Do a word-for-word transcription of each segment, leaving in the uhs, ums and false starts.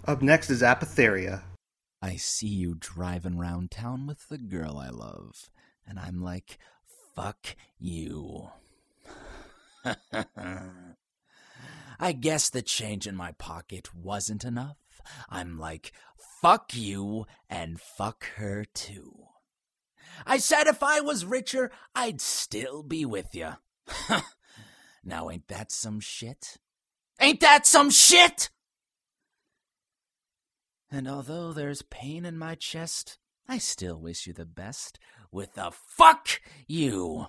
Up next is Apotheria. I see you driving round town with the girl I love, and I'm like, fuck you. I guess the change in my pocket wasn't enough. I'm like, fuck you and fuck her too. I said if I was richer, I'd still be with ya. Now ain't that some shit? Ain't that some shit? And although there's pain in my chest, I still wish you the best with a fuck you.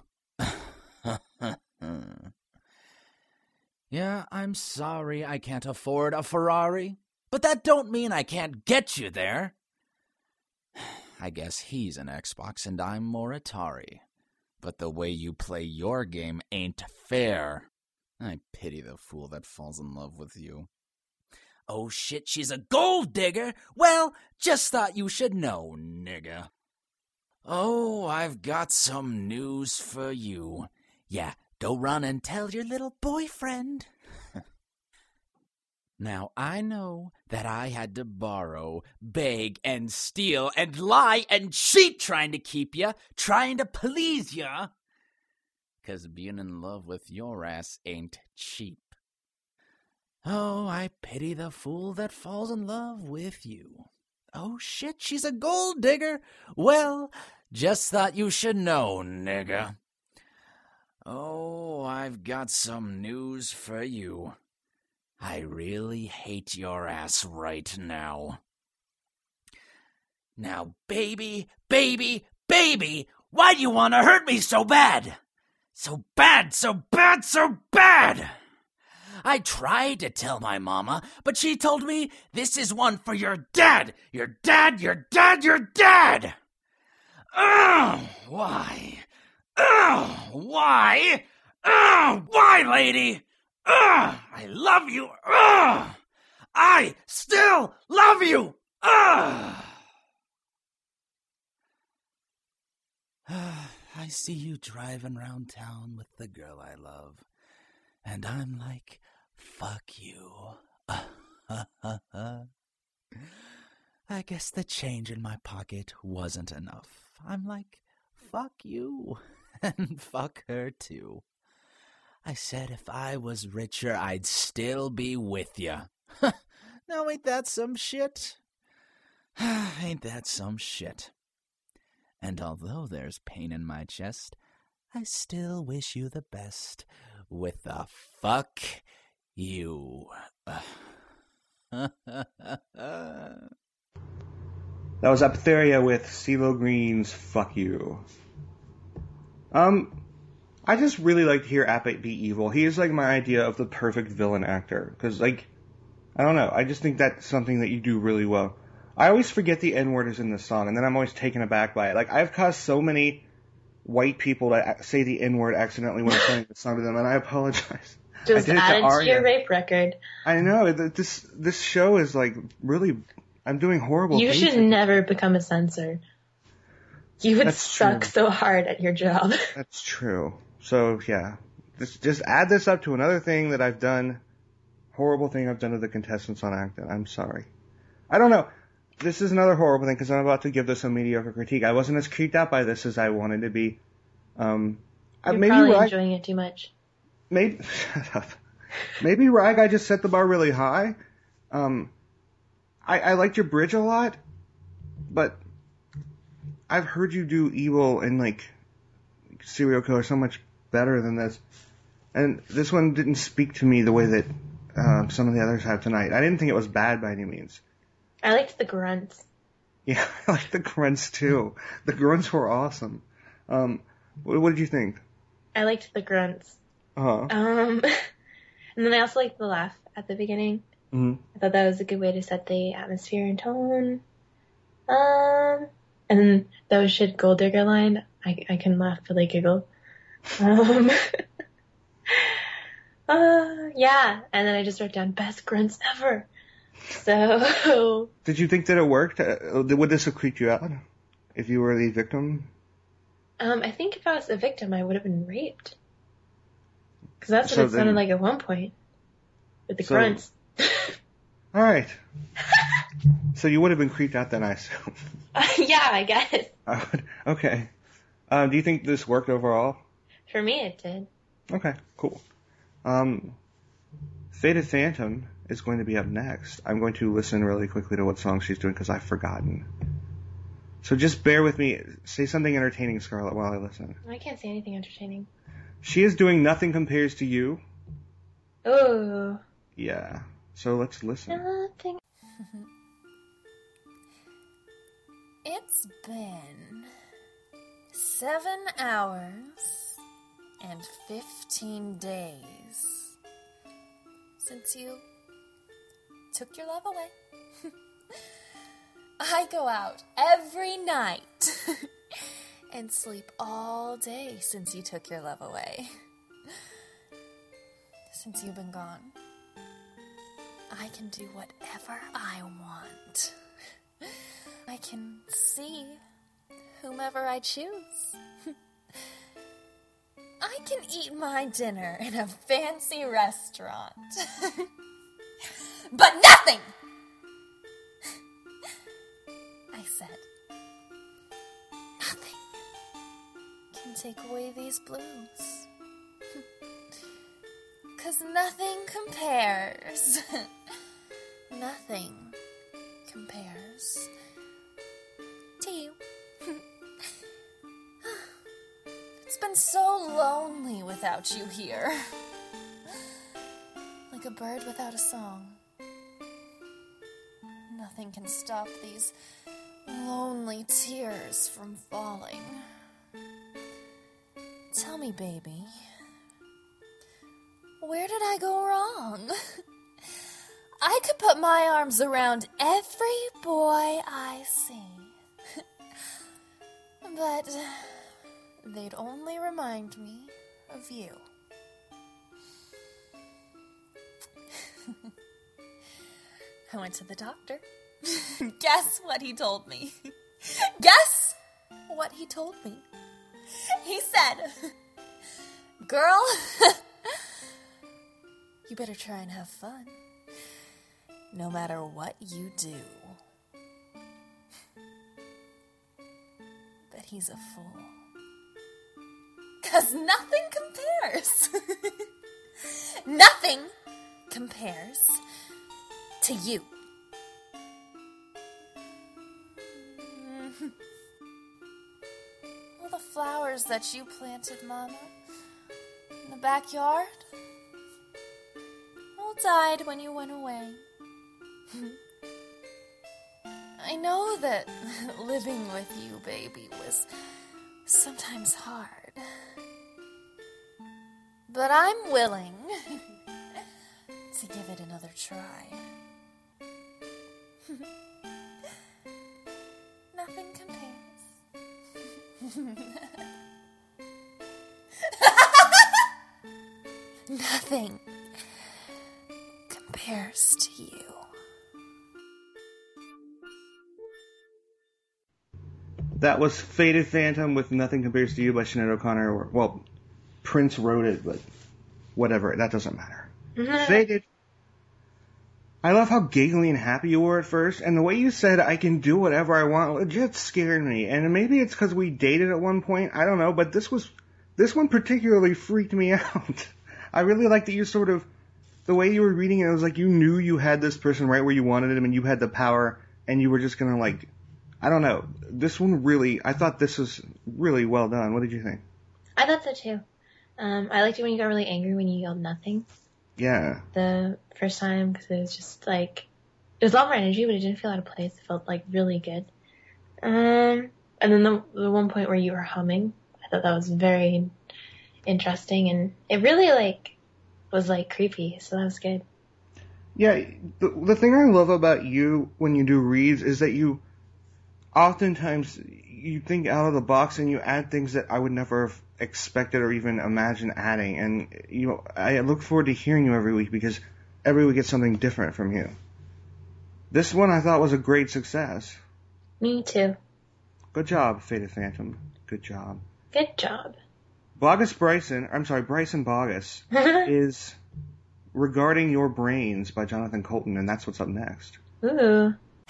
Yeah, I'm sorry I can't afford a Ferrari, but that don't mean I can't get you there. I guess he's an Xbox and I'm more Atari. But the way you play your game ain't fair. I pity the fool that falls in love with you. Oh shit, she's a gold digger? Well, just thought you should know, nigga. Oh, I've got some news for you. Yeah, go run and tell your little boyfriend. Now, I know that I had to borrow, beg, and steal, and lie, and cheat trying to keep ya, trying to please ya. 'Cause being in love with your ass ain't cheap. Oh, I pity the fool that falls in love with you. Oh shit, she's a gold digger. Well, just thought you should know, nigga. Oh, I've got some news for you. I really hate your ass right now. Now, baby, baby, baby, why do you want to hurt me so bad? So bad, so bad, so bad! I tried to tell my mama, but she told me this is one for your dad! Your dad, your dad, your dad! Ugh, why? Ugh, why? Ugh, why, lady? Ugh, I love you. Ugh, I still love you. Ugh. I see you driving around town with the girl I love, and I'm like, fuck you. I guess the change in my pocket wasn't enough. I'm like, fuck you, and fuck her too. I said if I was richer, I'd still be with ya. Now ain't that some shit? Ain't that some shit? And although there's pain in my chest, I still wish you the best with a fuck you. That was Apotheria with CeeLo Green's Fuck You. Um, I just really like to hear Appet be evil. He is like my idea of the perfect villain actor. Because, like, I don't know. I just think that's something that you do really well. I always forget the N-word is in the song, and then I'm always taken aback by it. Like, I've caused so many white people to say the N-word accidentally when I'm playing the song to them, and I apologize. Just I did add it it to, to Arya. your rape record. I know. This this show is, like, really... I'm doing horrible You things. should never become a censor. You would That's suck true. so hard at your job. That's true. So, yeah. Just, just add this up to another thing that I've done. Horrible thing I've done to the contestants on Acton. I'm sorry. I don't know. This is another horrible thing because I'm about to give this a mediocre critique. I wasn't as creeped out by this as I wanted to be. Um, You're maybe probably Rag, enjoying it too much. Maybe, shut up. Maybe Rag, I just set the bar really high. Um, I, I liked your bridge a lot, but I've heard you do evil and like serial killer so much better than this. And this one didn't speak to me the way that uh, some of the others have tonight. I didn't think it was bad by any means. I liked the grunts. Yeah, I like the grunts too. The grunts were awesome. Um, what, what did you think? I liked the grunts. Uh-huh. Um, and then I also liked the laugh at the beginning. Mm-hmm. I thought that was a good way to set the atmosphere and tone. Um, and then that was shit gold digger line. I, I can laugh till they giggle. Um, uh, yeah. And then I just wrote down best grunts ever. So. Did you think that it worked? Uh, would this have creeped you out if you were the victim? Um, I think if I was a victim, I would have been raped. Because that's what So it sounded then- like at one point. With the So- grunts. All right. So you would have been creeped out then, I assume. Yeah, I guess. Uh, okay. Uh, do you think this worked overall? For me, it did. Okay, cool. Um, Faded Phantom is going to be up next. I'm going to listen really quickly to what song she's doing because I've forgotten. So just bear with me. Say something entertaining, Scarlett, while I listen. I can't say anything entertaining. She is doing Nothing Compares to You. Oh. Yeah. So let's listen. Nothing. It's been seven hours and fifteen days since you took your love away. I go out every night and sleep all day since you took your love away. Since you've been gone, I can do whatever I want. I can see whomever I choose. I can eat my dinner in a fancy restaurant. But nothing, I said, nothing can take away these blues. 'Cause nothing compares. Nothing compares to you. It's been so lonely without you here. Like a bird without a song. Nothing can stop these lonely tears from falling. Tell me, baby, where did I go wrong? I could put my arms around every boy I see. But they'd only remind me of you. I went to the doctor. Guess what he told me? Guess what he told me? He said, girl, you better try and have fun, no matter what you do. But he's a fool. 'Cause nothing compares. Nothing compares to you. All the flowers that you planted, Mama, in the backyard, all died when you went away. I know that living with you, baby, was sometimes hard. But I'm willing to give it another try. Nothing compares. Nothing compares to you. That was Faded Phantom with Nothing Compares to You by Sinead O'Connor. Well, Prince wrote it, but whatever. That doesn't matter. Faded. I love how giggly and happy you were at first, and the way you said, I can do whatever I want, legit scared me. And maybe it's because we dated at one point, I don't know, but this was, this one particularly freaked me out. I really like that you sort of, the way you were reading it, it was like you knew you had this person right where you wanted him, and you had the power, and you were just gonna like, I don't know, this one really, I thought this was really well done. What did you think? I thought so too. Um, I liked it when you got really angry when you yelled nothing. Yeah. The first time, because it was just like, it was a lot more energy, but it didn't feel out of place. It felt like really good. Um, and then the, the one point where you were humming, I thought that was very interesting, and it really like was like creepy, so that was good. Yeah, the, the thing I love about you when you do reads is that you oftentimes you think out of the box and you add things that I would never have expected or even imagined adding. And you know, I look forward to hearing you every week because every week it's something different from you. This one I thought was a great success. Me too. Good job, Faded Phantom. Good job. Good job. Bogus Bryson, I'm sorry, Bryson Bogus is Regarding Your Brains by Jonathan Coulton, and that's what's up next. Ooh.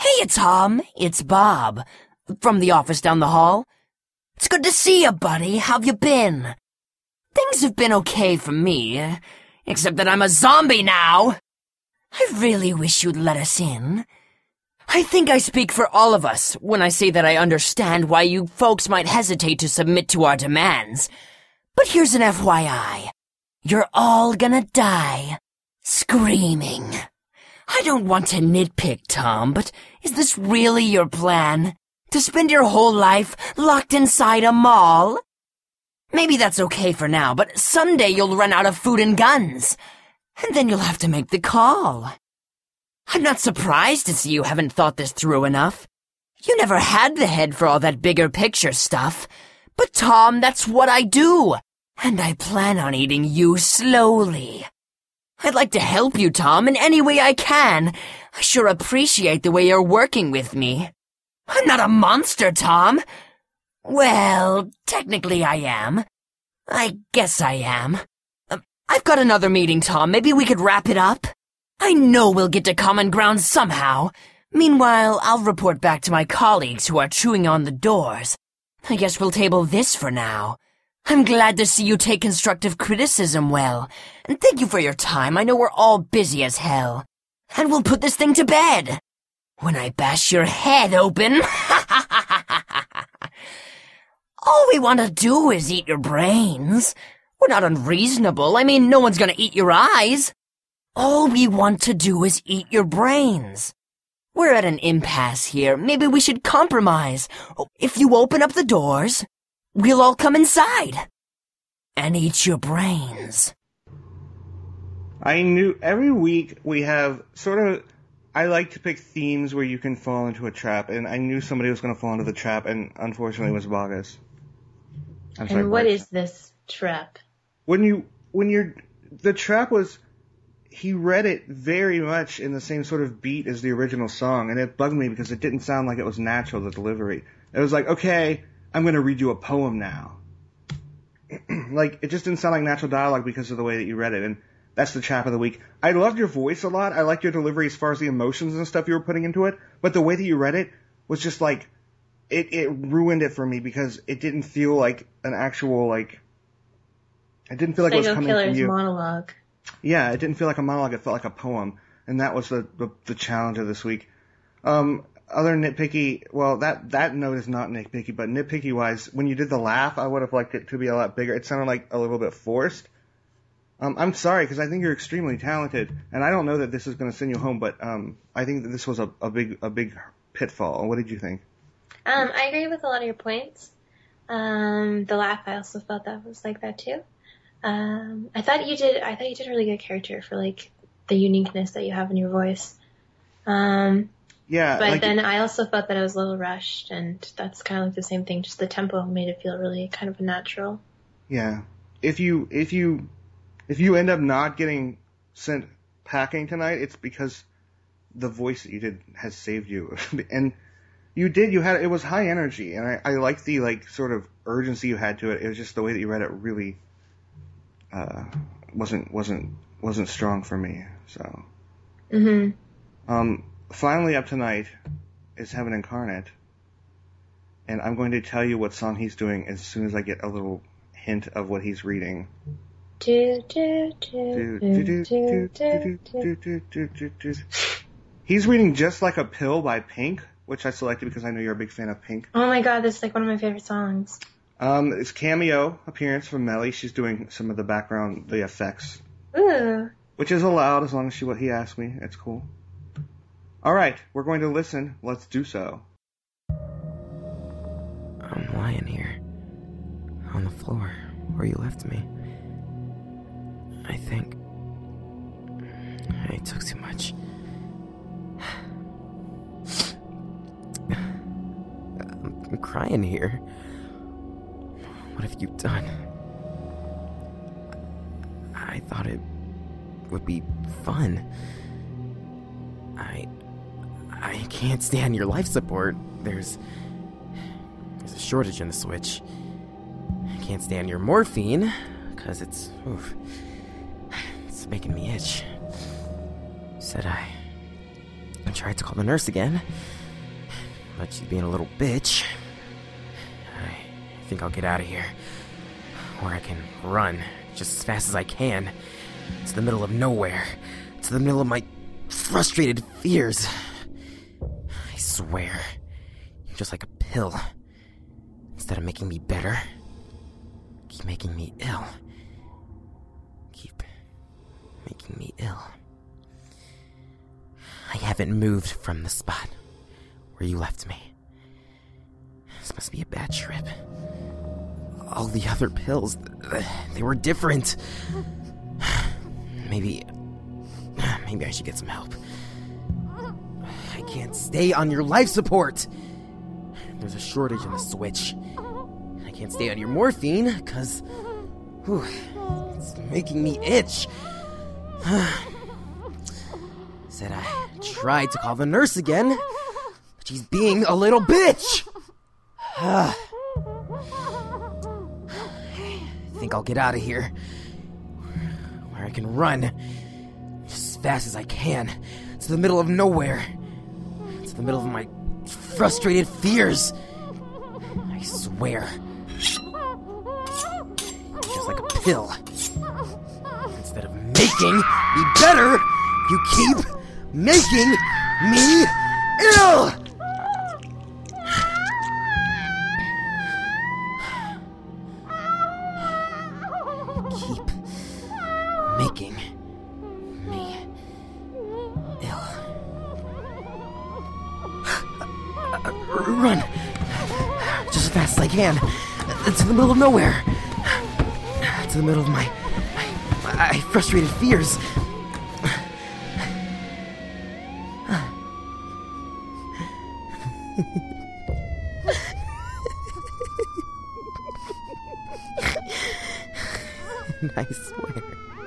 Hey, Tom, it's Bob, from the office down the hall. It's good to see you, buddy. How've you been? Things have been okay for me, except that I'm a zombie now. I really wish you'd let us in. I think I speak for all of us when I say that I understand why you folks might hesitate to submit to our demands. But here's an F Y I. You're all gonna die screaming. I don't want to nitpick, Tom, but is this really your plan? To spend your whole life locked inside a mall? Maybe that's okay for now, but someday you'll run out of food and guns. And then you'll have to make the call. I'm not surprised to see you haven't thought this through enough. You never had the head for all that bigger picture stuff. But Tom, that's what I do. And I plan on eating you slowly. I'd like to help you, Tom, in any way I can. I sure appreciate the way you're working with me. I'm not a monster, Tom. Well, technically I am. I guess I am. Uh, I've got another meeting, Tom. Maybe we could wrap it up? I know we'll get to common ground somehow. Meanwhile, I'll report back to my colleagues who are chewing on the doors. I guess we'll table this for now. I'm glad to see you take constructive criticism well. And thank you for your time. I know we're all busy as hell. And we'll put this thing to bed. When I bash your head open. All we want to do is eat your brains. We're not unreasonable. I mean, no one's gonna eat your eyes. All we want to do is eat your brains. We're at an impasse here. Maybe we should compromise. If you open up the doors, we'll all come inside and eat your brains. I knew every week we have sort of, I like to pick themes where you can fall into a trap, and I knew somebody was going to fall into the trap, and unfortunately it was Bogus. I'm sorry, and what Bogus. is this trap? When you, when you're, the trap was, he read it very much in the same sort of beat as the original song, and it bugged me because it didn't sound like it was natural, the delivery. It was like, okay, I'm going to read you a poem now. Like, it just didn't sound like natural dialogue because of the way that you read it, and that's the trap of the week. I loved your voice a lot. I liked your delivery as far as the emotions and stuff you were putting into it, but the way that you read it was just like, it, it ruined it for me because it didn't feel like an actual, like, it didn't feel like it was coming from you. Monologue. Yeah, it didn't feel like a monologue. It felt like a poem, and that was the the, the challenge of this week. Um, other nitpicky, well, that that note is not nitpicky, but nitpicky-wise, when you did the laugh, I would have liked it to be a lot bigger. It sounded like a little bit forced. Um, I'm sorry, because I think you're extremely talented, and I don't know that this is going to send you home, but um, I think that this was a, a big a big pitfall. What did you think? Um, I agree with a lot of your points. Um, the laugh, I also felt that was like that too. Um, I thought you did. I thought you did a really good character for like the uniqueness that you have in your voice. Um, yeah, but like, then I also felt that it was a little rushed, and that's kind of like the same thing. Just the tempo made it feel really kind of natural. Yeah, if you if you if you end up not getting sent packing tonight, it's because the voice that you did has saved you, and you did. You had it was high energy, and I, I liked the like sort of urgency you had to it. It was just the way that you read it really. Uh, wasn't wasn't wasn't strong for me. So, mm-hmm. um, finally up tonight is Heaven Incarnate, and I'm going to tell you what song he's doing as soon as I get a little hint of what he's reading. Do, do, do, do, do, do, do, do, do. He's reading Just Like a Pill by Pink, which I selected because I know you're a big fan of Pink. Oh my god, this is like one of my favorite songs. Um, it's cameo appearance from Melly. She's doing some of the background, the effects. Ooh. Which is allowed as long as she what he asked me. It's cool. All right, we're going to listen. Let's do so. I'm lying here on the floor where you left me. I think I took too much. I'm crying here. What have you done? I thought it would be fun. I... I can't stand your life support. There's... There's a shortage in the Switch. I can't stand your morphine, because it's... Oof, it's making me itch. Said I... tried to call the nurse again, but she's being a little bitch. I think I'll get out of here, where I can run just as fast as I can to the middle of nowhere, to the middle of my frustrated fears. I swear, you're just like a pill. Instead of making me better, keep making me ill. Keep making me ill. I haven't moved from the spot where you left me. This must be a bad trip. All the other pills, they were different. Maybe... Maybe I should get some help. I can't stay on your life support. There's a shortage in the switch. I can't stay on your morphine, because... It's making me itch. Said I tried to call the nurse again, but she's being a little bitch. I think I'll get out of here, where I can run just as fast as I can to the middle of nowhere, to the middle of my frustrated fears. I swear, just like a pill. Instead of making me better, you keep making me ill! Keep making me ill. Run! Just as fast as I can. To the middle of nowhere. To the middle of my, my, my frustrated fears. I swear,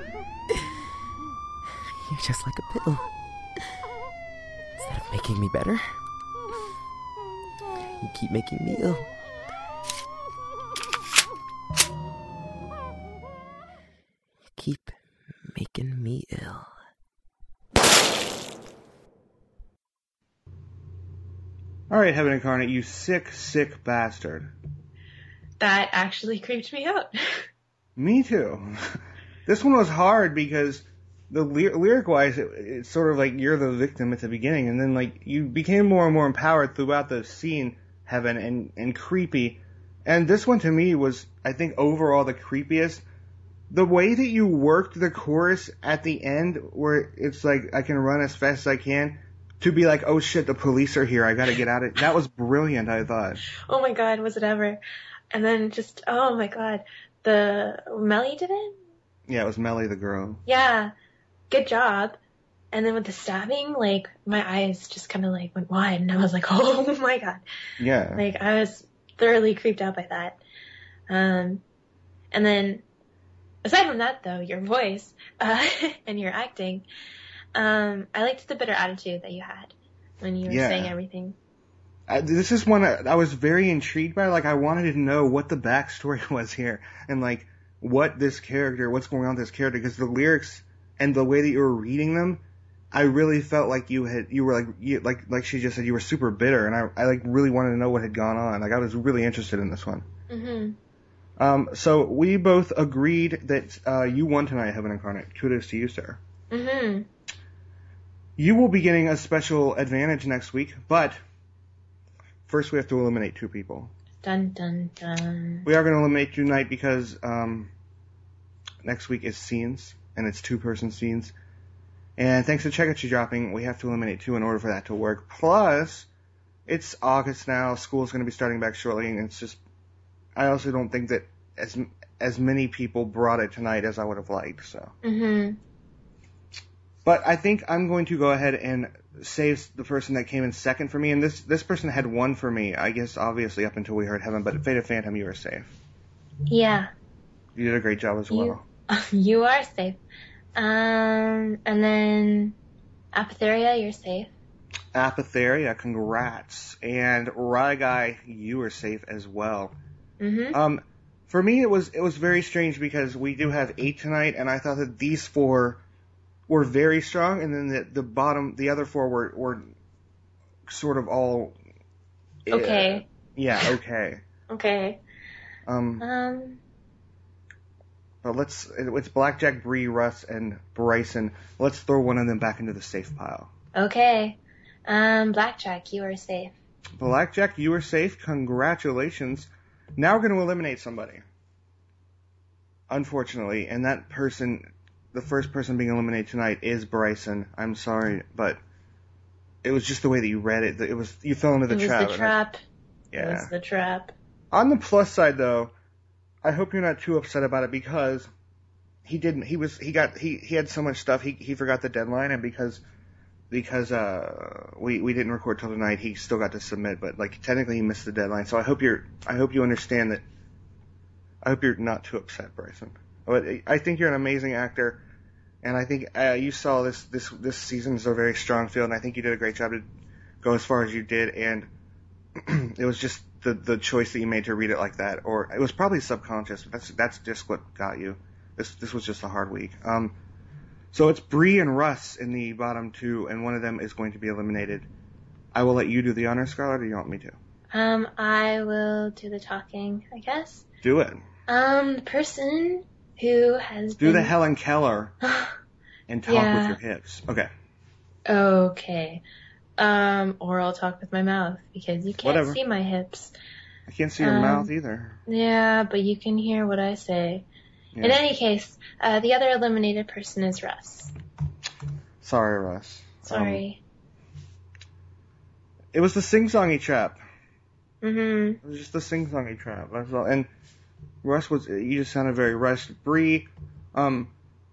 you're just like a pill. Instead of making me better, you keep making me ill. You keep making me ill. Alright, Heaven Incarnate, you sick, sick bastard. That actually creeped me out. Me too. This one was hard because the ly- lyric-wise, it, it's sort of like you're the victim at the beginning, and then like you became more and more empowered throughout the scene, Heaven, and, and creepy. And this one to me was, I think, overall the creepiest. The way that you worked the chorus at the end, where it's like, I can run as fast as I can, to be like, oh shit, the police are here, I gotta get out of it. That was brilliant, I thought. Oh my god, was it ever? And then just, oh my god. The Melly did it? Yeah, it was Melly the girl. Yeah, good job. And then with the stabbing, like, my eyes just kind of like went wide, and I was like, oh my god. Yeah. Like, I was thoroughly creeped out by that. Um, and then, aside from that though, your voice, uh, and your acting, um, I liked the bitter attitude that you had when you were Yeah. saying everything. I, this is one I, I was very intrigued by. Like, I wanted to know what the backstory was here, and like what this character, what's going on with this character, because the lyrics and the way that you were reading them, I really felt like you had, you were like, you, like, like she just said, you were super bitter, and I, I like really wanted to know what had gone on. Like, I was really interested in this one. Mm-hmm. Um, so we both agreed that uh, you won tonight, Heaven Incarnate. Kudos to you, sir. Mm-hmm. You will be getting a special advantage next week, but first we have to eliminate two people. Dun, dun, dun. We are going to eliminate you tonight because um, next week is scenes, and it's two-person scenes. And thanks to Chegachi dropping, we have to eliminate two in order for that to work. Plus, it's August now, school's going to be starting back shortly, and it's just, I also don't think that as as many people brought it tonight as I would have liked, so. Mm-hmm. But I think I'm going to go ahead and save the person that came in second for me, and this this person had one for me, I guess, obviously, up until we heard Heaven, but Fate of Phantom, you were safe. Yeah. You did a great job as well. You, you are safe. Um, and then Apotheria, you're safe. Apotheria, congrats. And Ryguy, you were safe as well. Mm-hmm. Um, for me, it was it was very strange because we do have eight tonight, and I thought that these four were very strong, and then the, the bottom, the other four were, were sort of all. Okay. Yeah, okay. Okay. Um, Um. but let's. It's Blackjack, Bree, Russ, and Bryson. Let's throw one of them back into the safe pile. Okay. Um. Blackjack, you are safe. Blackjack, you are safe. Congratulations. Now we're going to eliminate somebody. Unfortunately, and that person, the first person being eliminated tonight is Bryson. I'm sorry, but it was just the way that you read it. It was you fell into the it was trap. the trap. Yeah. It was the trap. On the plus side, though, I hope you're not too upset about it because he didn't. He was. He got. He he had so much stuff. He he forgot the deadline, and because because uh we we didn't record till tonight, he still got to submit. But like technically, he missed the deadline. So I hope you're. I hope you understand that. I hope you're not too upset, Bryson. But I think you're an amazing actor, and I think uh, you saw this this this season is a very strong field, and I think you did a great job to go as far as you did. And it was just the the choice that you made to read it like that, or it was probably subconscious. But that's that's just what got you. This this was just a hard week. Um, so it's Bree and Russ in the bottom two, and one of them is going to be eliminated. I will let you do the honors, Scarlett, or do you want me to? Um. I will do the talking, I guess. Do it. Um. The person who has Do been... the Helen Keller and talk Yeah. with your hips. Okay. Okay. Um. Or I'll talk with my mouth because you can't Whatever. see my hips. I can't see your Um, mouth either. Yeah, but you can hear what I say. Yeah. In any case, uh, the other eliminated person is Russ. Sorry, Russ. Sorry. Um, it was the sing-songy trap. Mm-hmm. It was just the sing-songy trap. That's all. And Russ was. You just sounded very rushed. Bree. Um.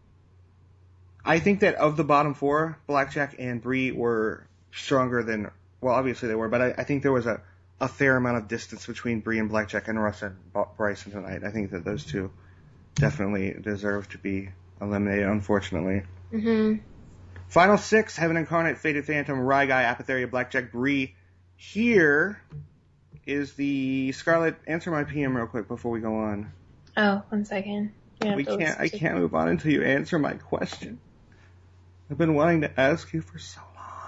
I think that of the bottom four, Blackjack and Bree were stronger than. Well, obviously they were, but I, I think there was a, a fair amount of distance between Bree and Blackjack and Russ and Bryson tonight. I think that those two definitely deserve to be eliminated, unfortunately. Mm-hmm. Final six, Heaven Incarnate, Faded Phantom, Rye Guy, Apotheria, Blackjack, Bree. Here is the Scarlet. Answer my P M real quick before we go on. Oh, one second. You have We to can't. listen I to- can't move on until you answer my question. I've been wanting to ask you for so long.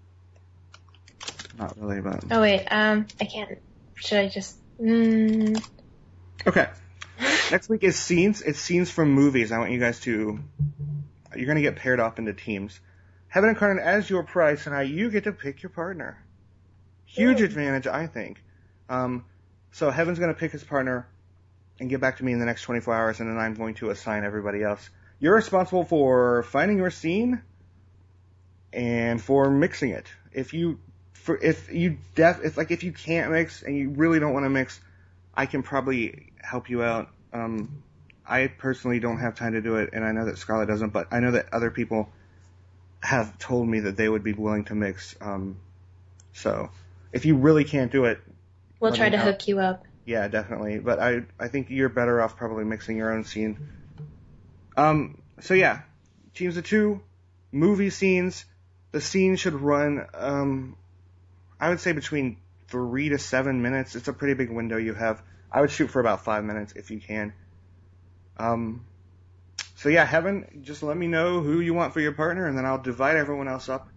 Not really, but Oh wait. Um. I can't. Should I just? Mm, okay. Next week is scenes. It's scenes from movies. I want you guys to. You're gonna get paired up into teams. Heaven Incarnate as your prize tonight. You get to pick your partner. Huge advantage, I think. Um, so Heaven's gonna pick his partner and get back to me in the next twenty-four hours, and then I'm going to assign everybody else. You're responsible for finding your scene and for mixing it. If you, for if you def, if like if you can't mix and you really don't want to mix, I can probably help you out. Um, I personally don't have time to do it, and I know that Scarlett doesn't, but I know that other people have told me that they would be willing to mix. Um, so if you really can't do it, we'll let try me to know. hook you up. Yeah, definitely. But I I think you're better off probably mixing your own scene. Um. So yeah, teams of two, movie scenes. The scene should run. Um. I would say between three to seven minutes. It's a pretty big window you have. I would shoot for about five minutes if you can. Um. So yeah, Heaven, just let me know who you want for your partner, and then I'll divide everyone else up.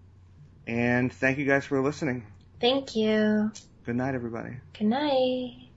And thank you guys for listening. Thank you. Good night, everybody. Good night.